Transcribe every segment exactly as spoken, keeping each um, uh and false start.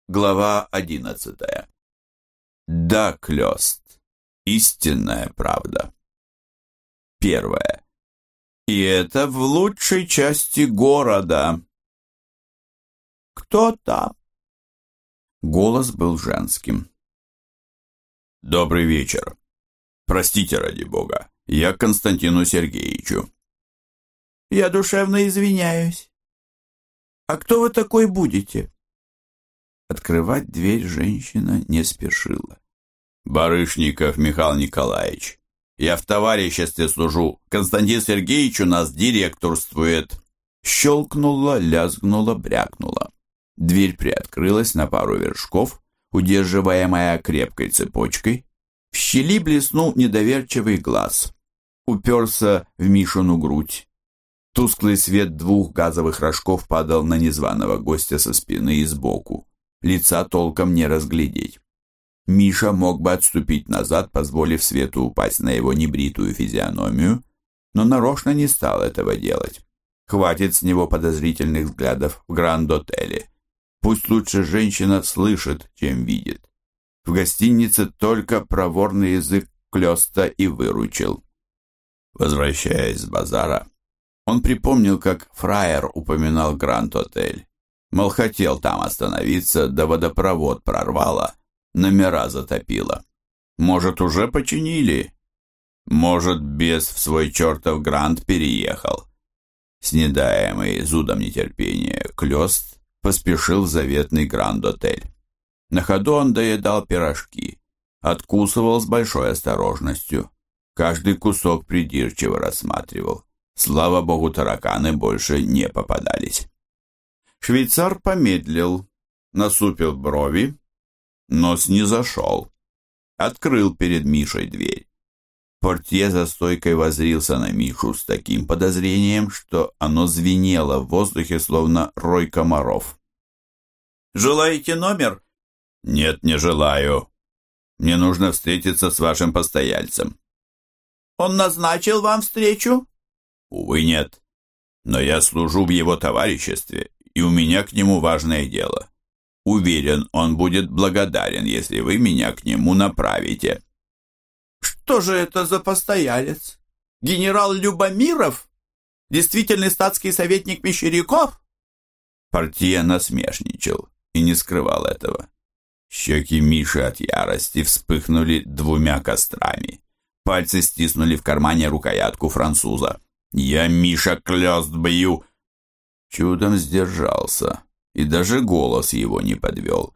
Глава одиннадцатая. Да, Клёст, истинная правда. Первое. И это в лучшей части города. Кто там? Голос был женским. Добрый вечер. Простите, ради бога, я к Константину Сергеевичу. Я душевно извиняюсь. А кто вы такой будете? Открывать дверь женщина не спешила. Барышников Михаил Николаевич, я в товариществе служу. Константин Сергеевич у нас директорствует. Щелкнула, лязгнула, брякнула. Дверь приоткрылась на пару вершков, удерживаемая крепкой цепочкой. В щели блеснул недоверчивый глаз. Уперся в Мишину грудь. Тусклый свет двух газовых рожков падал на незваного гостя со спины и сбоку. Лица толком не разглядеть. Миша мог бы отступить назад, позволив свету упасть на его небритую физиономию, но нарочно не стал этого делать. Хватит с него подозрительных взглядов в Гранд-отеле. Пусть лучше женщина слышит, чем видит. В гостинице только проворный язык Клёста и выручил. Возвращаясь с базара, он припомнил, как фраер упоминал Гранд-отель. Мол, хотел там остановиться, да водопровод прорвало, номера затопило. Может, уже починили? Может, бес в свой чертов Гранд переехал? Снедаемый зудом нетерпения, Клёст поспешил в заветный Гранд-отель. На ходу он доедал пирожки, откусывал с большой осторожностью. Каждый кусок придирчиво рассматривал. Слава богу, тараканы больше не попадались. Швейцар помедлил, насупил брови, но снизошел. Открыл перед Мишей дверь. Портье за стойкой воззрился на Мишу с таким подозрением, что оно звенело в воздухе, словно рой комаров. «Желаете номер?» «Нет, не желаю. Мне нужно встретиться с вашим постояльцем». «Он назначил вам встречу?» «Увы, нет. Но я служу в его товариществе, и у меня к нему важное дело. Уверен, он будет благодарен, если вы меня к нему направите». «Что же это за постоялец? Генерал Любомиров? Действительный статский советник Мещеряков?» Портье насмешничал и не скрывал этого. Щеки Миши от ярости вспыхнули двумя кострами. Пальцы стиснули в кармане рукоятку француза. «Я, Миша, Клёст бью!» Чудом сдержался, и даже голос его не подвел.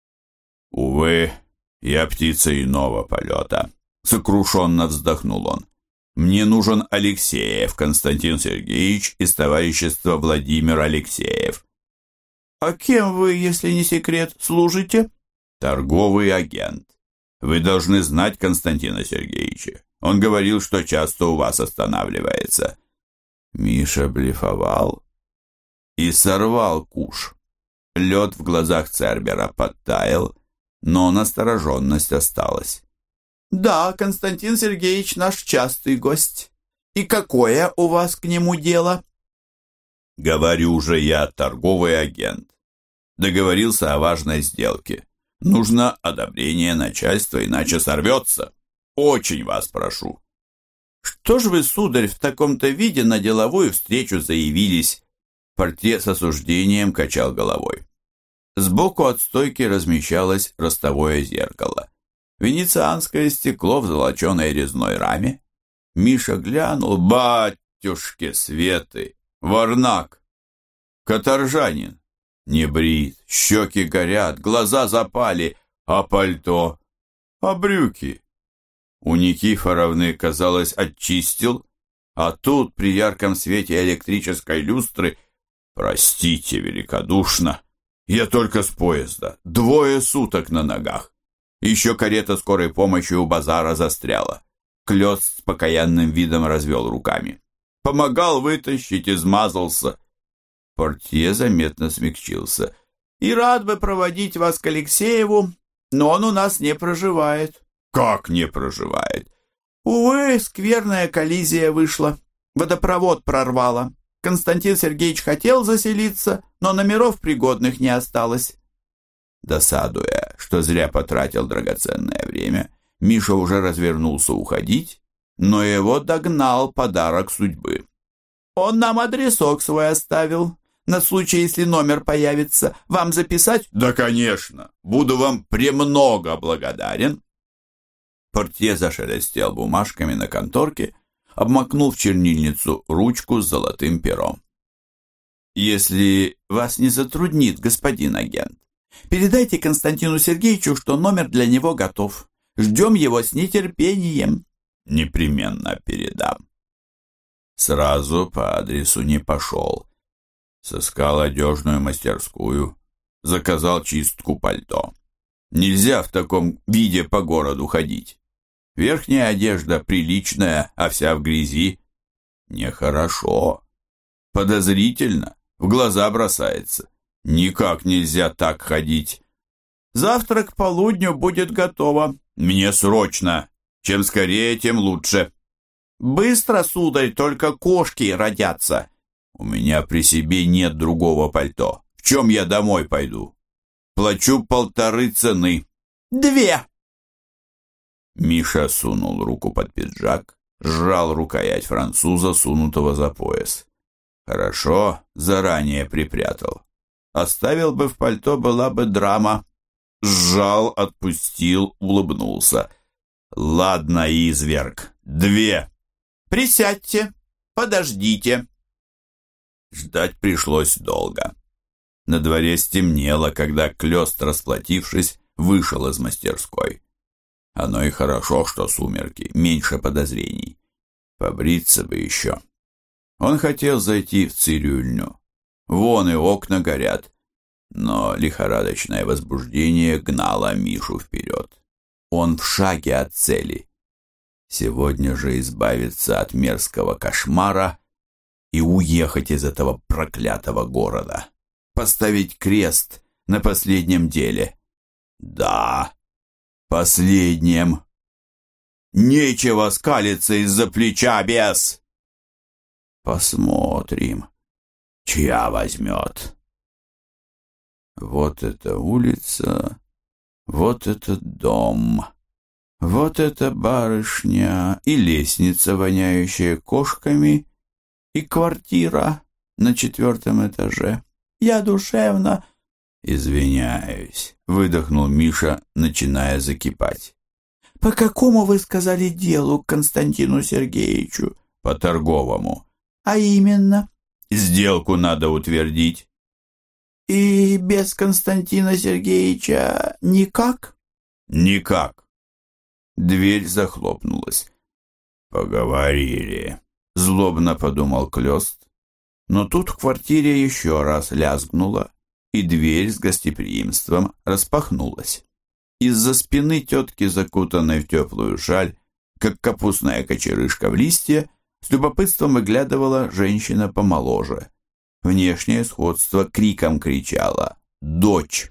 «Увы, я птица иного полета», — сокрушенно вздохнул он. «Мне нужен Алексеев Константин Сергеевич из товарищества Владимир Алексеев». «А кем вы, если не секрет, служите?» «Торговый агент. Вы должны знать Константина Сергеевича. Он говорил, что часто у вас останавливается». Миша блефовал и сорвал куш. Лед в глазах Цербера подтаял, но настороженность осталась. «Да, Константин Сергеевич наш частый гость. И какое у вас к нему дело?» «Говорю же я, торговый агент. Договорился о важной сделке. Нужно одобрение начальства, иначе сорвется. Очень вас прошу». «Что ж вы, сударь, в таком-то виде на деловую встречу заявились?» Портье с осуждением качал головой. Сбоку от стойки размещалось ростовое зеркало. Венецианское стекло в золоченой резной раме. Миша глянул. Батюшки светы! Варнак! Каторжанин! Не брит, щеки горят, глаза запали. А пальто? А брюки? У Никифоровны, казалось, очистил, а тут при ярком свете электрической люстры, простите великодушно, я только с поезда, двое суток на ногах. Еще карета скорой помощи у базара застряла. Клёст с покаянным видом развел руками. Помогал вытащить, измазался. Портье заметно смягчился. «И рад бы проводить вас к Алексееву, но он у нас не проживает». «Как не проживает?» «Увы, скверная коллизия вышла. Водопровод прорвало. Константин Сергеевич хотел заселиться, но номеров пригодных не осталось». Досадуя, что зря потратил драгоценное время, Миша уже развернулся уходить, но его догнал подарок судьбы. «Он нам адресок свой оставил, на случай, если номер появится. Вам записать?» «Да, конечно! Буду вам премного благодарен!» Портье зашелестел бумажками на конторке, обмакнул в чернильницу ручку с золотым пером. «Если вас не затруднит, господин агент, передайте Константину Сергеевичу, что номер для него готов. Ждем его с нетерпением». «Непременно передам». Сразу по адресу не пошел. Сыскал одежную мастерскую, заказал чистку пальто. Нельзя в таком виде по городу ходить. Верхняя одежда приличная, а вся в грязи. Нехорошо. Подозрительно, в глаза бросается. Никак нельзя так ходить. «Завтра к полудню будет готово». «Мне срочно. Чем скорее, тем лучше». «Быстро, сударь, только кошки родятся». «У меня при себе нет другого пальто. В чем я домой пойду? Плачу полторы цены». «Две». Миша сунул руку под пиджак, сжал рукоять француза, сунутого за пояс. Хорошо, заранее припрятал. Оставил бы в пальто, была бы драма. Сжал, отпустил, улыбнулся. «Ладно, изверг, две». «Присядьте, подождите». Ждать пришлось долго. На дворе стемнело, когда Клёст, расплатившись, вышел из мастерской. Оно и хорошо, что сумерки, меньше подозрений. Побриться бы еще. Он хотел зайти в цирюльню. Вон и окна горят. Но лихорадочное возбуждение гнало Мишу вперед. Он в шаге от цели. Сегодня же избавиться от мерзкого кошмара и уехать из этого проклятого города. Поставить крест на последнем деле. Да, последнем. Нечего скалиться из-за плеча, бес. Посмотрим, чья возьмет. Вот эта улица, вот этот дом, вот эта барышня и лестница, воняющая кошками, и квартира на четвертом этаже. Я душевно... «Извиняюсь», — выдохнул Миша, начиная закипать. «По какому, вы сказали, делу к Константину Сергеевичу?» «По торговому». «А именно?» «Сделку надо утвердить». «И без Константина Сергеевича никак?» «Никак». Дверь захлопнулась. «Поговорили», — злобно подумал Клёст. Но тут в квартире еще раз лязгнуло, и дверь с гостеприимством распахнулась. Из-за спины тетки, закутанной в теплую шаль, как капустная кочерышка в листья, с любопытством выглядывала женщина помоложе. Внешнее сходство криком кричала: «Дочь!»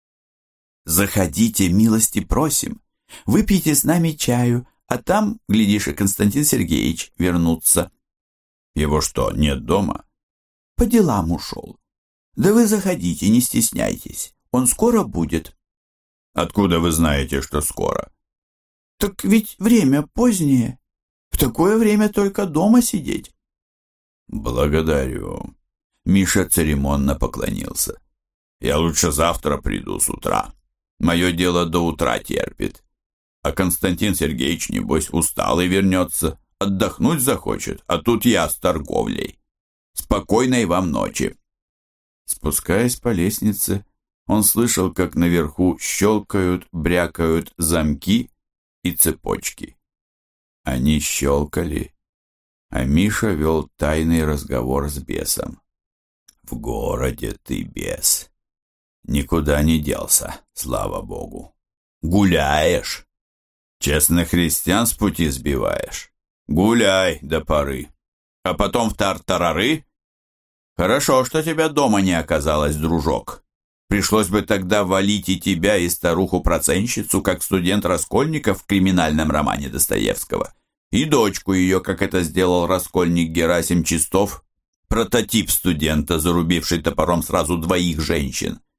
«Заходите, милости просим, выпейте с нами чаю, а там, глядишь, и Константин Сергеевич вернутся». «Его что, нет дома?» «По делам ушел». «Да вы заходите, не стесняйтесь, он скоро будет». «Откуда вы знаете, что скоро?» «Так ведь время позднее, в такое время только дома сидеть». «Благодарю». Миша церемонно поклонился. «Я лучше завтра приду с утра. Мое дело до утра терпит. А Константин Сергеевич, небось, устал и вернется, отдохнуть захочет, а тут я с торговлей. Спокойной вам ночи». Спускаясь по лестнице, он слышал, как наверху щелкают, брякают замки и цепочки. Они щелкали, а Миша вел тайный разговор с бесом. «В городе ты, бес, никуда не делся, слава богу. Гуляешь, честных христиан с пути сбиваешь. Гуляй до поры, а потом в тартарары. Хорошо, что тебя дома не оказалось, дружок. Пришлось бы тогда валить и тебя, и старуху-проценщицу, как студент Раскольников в криминальном романе Достоевского, и дочку ее, как это сделал раскольник Герасим Чистов, прототип студента, зарубивший топором сразу двоих женщин.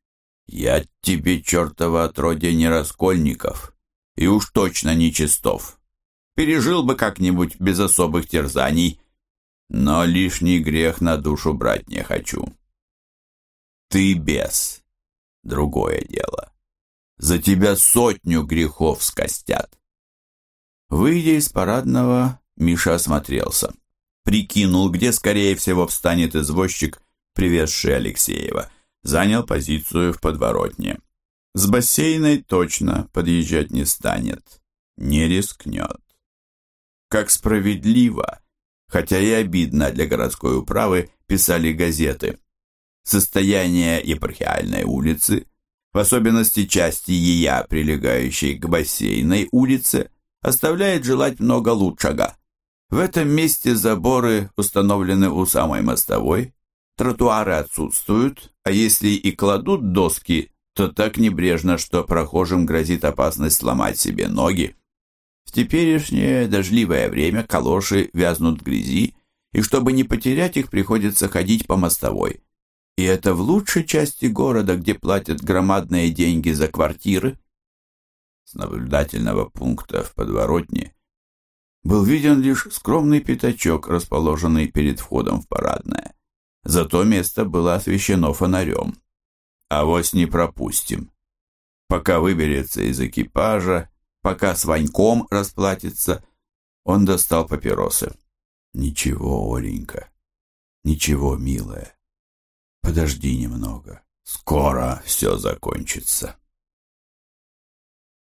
Я тебе, чертова отродье, не Раскольников, и уж точно не Чистов. Пережил бы как-нибудь без особых терзаний, но лишний грех на душу брать не хочу. Ты бес. Другое дело. За тебя сотню грехов скостят. Выйдя из парадного, Миша осмотрелся. Прикинул, где, скорее всего, встанет извозчик, привезший Алексеева. Занял позицию в подворотне. С бассейной точно подъезжать не станет. Не рискнет. Как справедливо, хотя и обидно для городской управы, писали газеты. Состояние Епархиальной улицы, в особенности части ея, прилегающей к бассейной улице, оставляет желать много лучшего. В этом месте заборы установлены у самой мостовой, тротуары отсутствуют, а если и кладут доски, то так небрежно, что прохожим грозит опасность сломать себе ноги. В теперешнее дождливое время калоши вязнут в грязи, и чтобы не потерять их, приходится ходить по мостовой. И это в лучшей части города, где платят громадные деньги за квартиры. С наблюдательного пункта в подворотне был виден лишь скромный пятачок, расположенный перед входом в парадное. Зато место было освещено фонарем. Авось не пропустим. Пока выберется из экипажа, пока с Ваньком расплатится, он достал папиросы. Ничего, Оленька, ничего, милая. Подожди немного. Скоро все закончится.